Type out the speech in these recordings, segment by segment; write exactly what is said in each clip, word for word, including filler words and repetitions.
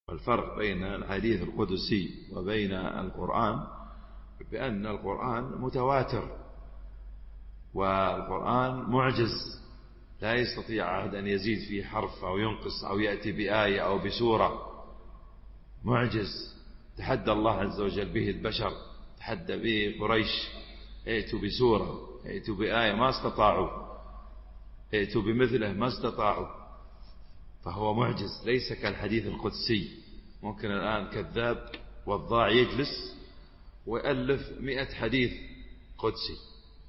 الفرق بين الحديث القدسي وبين القرآن بأن القرآن متواتر، والقرآن معجز لا يستطيع أحد أن يزيد فيه حرف أو ينقص أو يأتي بآية أو بسورة. معجز تحدى الله عز وجل به البشر، تحدى به قريش: ائتوا بسورة، ائتوا بآية، ما استطاعوا، ائتوا بمثله، ما استطاعوا. فهو معجز، ليس كالحديث القدسي. ممكن الآن كذاب والضاع يجلس ويألف مئة حديث قدسي،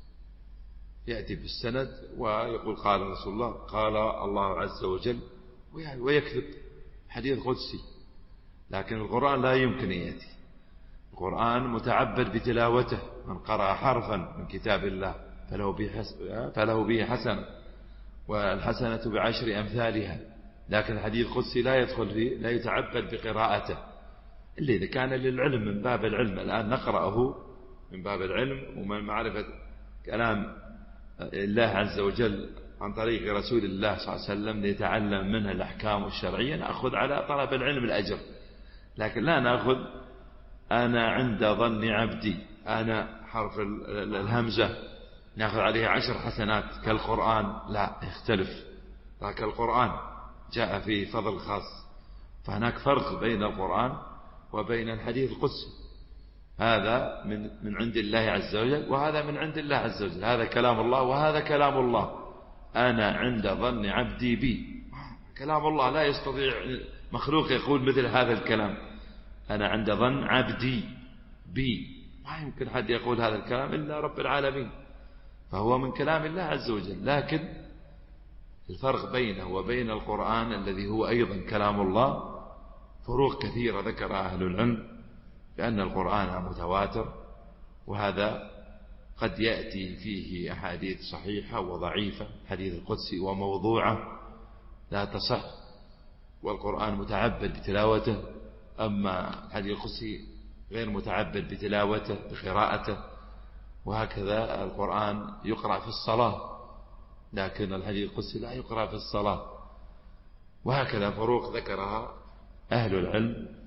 يأتي بالسند ويقول قال رسول الله، قال الله عز وجل، ويكذب حديث قدسي. لكن القرآن لا يمكن يأتي. القرآن متعبد بتلاوته، من قرأ حرفا من كتاب الله فله به فله به حسنة، والحسنة بعشر أمثالها. لكن الحديث القدسي لا يدخل فيه، لا يتعبد بقراءته إلا إذا كان للعلم، من باب العلم. الآن نقرأه من باب العلم ومن معرفة كلام الله عز وجل عن طريق رسول الله صلى الله عليه وسلم ليتعلم منها الأحكام الشرعية، نأخذ على طلب العلم الأجر. لكن لا نأخذ أنا عند ظن عبدي، أنا حرف الهمزة نأخذ عليه عشر حسنات كالقرآن، لا، يختلف. لكن القرآن جاء فيه فضل خاص، فهناك فرق بين القرآن وبين الحديث القدسي. هذا من من عند الله عز وجل، وهذا من عند الله عز وجل. هذا كلام الله وهذا كلام الله. أنا عند ظن عبدي بي، كلام الله، لا يستطيع مخلوق يقول مثل هذا الكلام. أنا عند ظن عبدي بي، ما يمكن حد يقول هذا الكلام إلا رب العالمين، فهو من كلام الله عز وجل. لكن الفرق بينه وبين القرآن الذي هو أيضا كلام الله فروق كثيرة ذكر أهل العلم، لأن القرآن متواتر، وهذا قد يأتي فيه أحاديث صحيحة وضعيفة. حديث القدسي وموضوعة لا تصح، والقرآن متعبد بتلاوته، أما الحديث القدسي غير متعبد بتلاوته بقراءته. وهكذا القرآن يقرأ في الصلاة، لكن الحديث القدسي لا يقرأ في الصلاة. وهكذا فروق ذكرها أهل العلم